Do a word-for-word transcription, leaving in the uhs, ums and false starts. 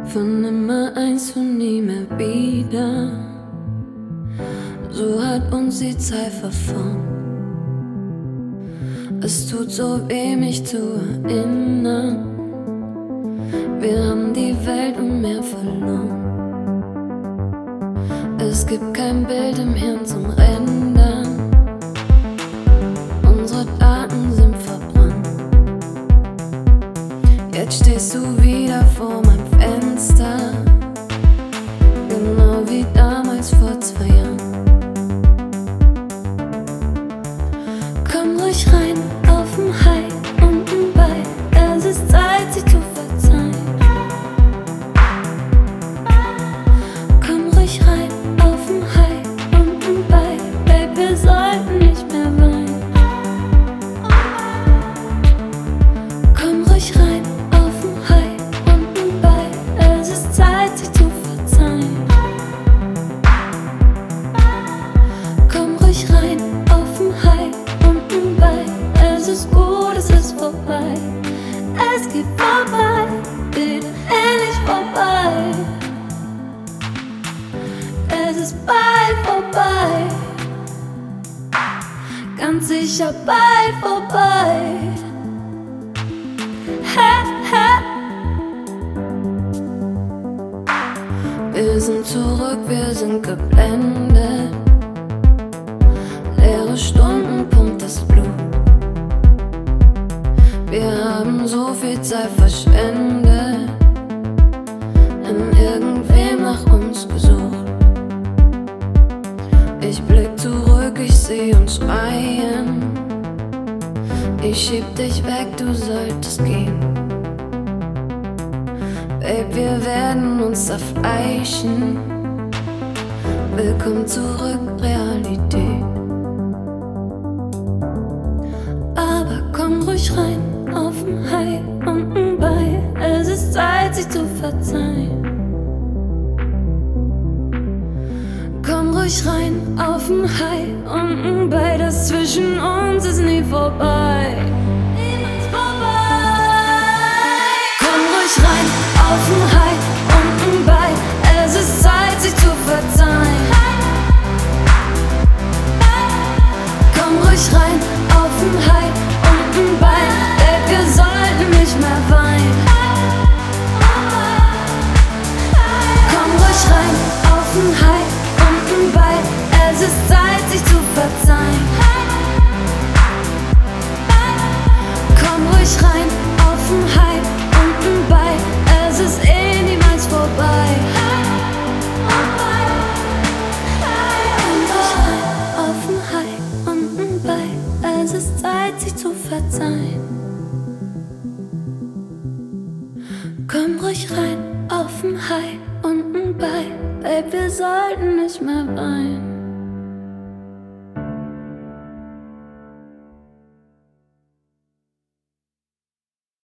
Von nimmer eins und nie mehr wieder. So hat uns die Zeit verformt. Es tut so weh, mich zu erinnern. Wir haben die Welt und mehr verloren. Es gibt kein Bild im Hirn zum Rendern. Unsere Daten sind verbrannt. Jetzt stehst du wieder vor meinem Fenster, genau wie damals vor zwei Jahren. Komm ruhig rein auf den High und ein Bye. Es ist Zeit, sie zu verzeihen. Komm ruhig rein auf den High und ein Bye. Babe, wir sollten nicht mehr weinen. Komm ruhig rein auf den High und ein Bye. Es ist Zeit, sie zu verzeihen. Komm ruhig rein auf den High. Es ist gut, es ist vorbei. Es geht vorbei, geht endlich vorbei. Es ist bald vorbei, ganz sicher bald vorbei. Hä, hä. Wir sind zurück, wir sind geblendet. Leere Stunden pumpt das Blut. Wir haben so viel Zeit verschwendet, in irgendwem nach uns gesucht. Ich blick zurück, ich seh uns schreien. Ich schieb dich weg, du solltest gehen. Babe, wir werden uns zerfleischen. Willkommen zurück, Realität. Aber komm ruhig rein auf den High und ein Bye. Es ist Zeit, sich zu verzeihen. Komm ruhig rein auf den High und ein Bye. Das zwischen uns ist nie vorbei. Niemals vorbei. Komm ruhig rein auf den High und ein Bye. Es ist Zeit, sich zu verzeihen. Komm ruhig rein auf den High und ein Bye. Wir sollten nicht mehr weinen. Komm ruhig rein auf den High und ein Bye. Es ist Zeit, sich zu verzeihen. Komm ruhig rein auf den High und ein Bye. Es ist eh niemals vorbei. Komm ruhig rein auf den High und ein Bye. Es ist Zeit, sich zu verzeihen. Komm ruhig rein auf den High und ein Bye. Babe, wir sollten nicht mehr weinen.